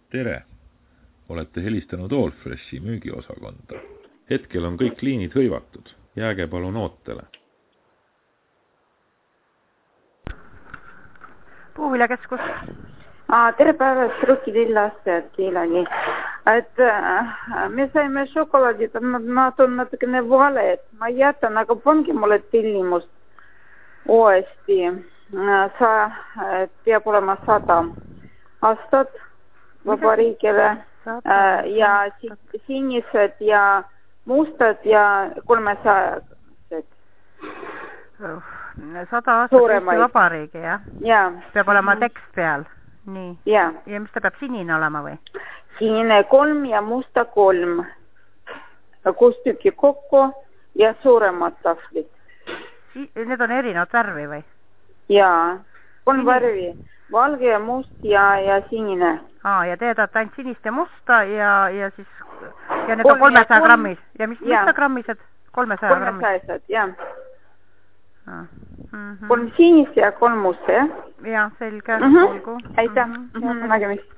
Tere! Olete helistanud Allfreshi müügiosakonda. Hetkel on kõik liinid hõivatud. Jääge palun ootele. Puuviljakeskus. Tere päevast Rukki-Lillast Kiilani. Me saime šokolaadid, nad on natukene valed. Ma jätan, aga pange mulle tellimust uuesti. Peab olema 100 aastat vabariigile ja sinised ja mustad ja 300. 100 aastat Eesti vabariigi, jah? Ja. Peab olema tekst peal. Nii. Ja. Ja mis ta peab sinine olema või? Sinine 3 ja musta 3. 6 tükki kokku ja suuremad tahvlid. Need on erinevad värvi või? Jaa, 3 värvi. Valge ja must ja sinine. Ja te tahate ainult sinist ja musta ja siis ja need on 300 grammis. Ja mis grammised? 300 grammis. 300, jah. 3 sinist ja 3 musta, jah? Jah, selge. Aitäh. Nägemist.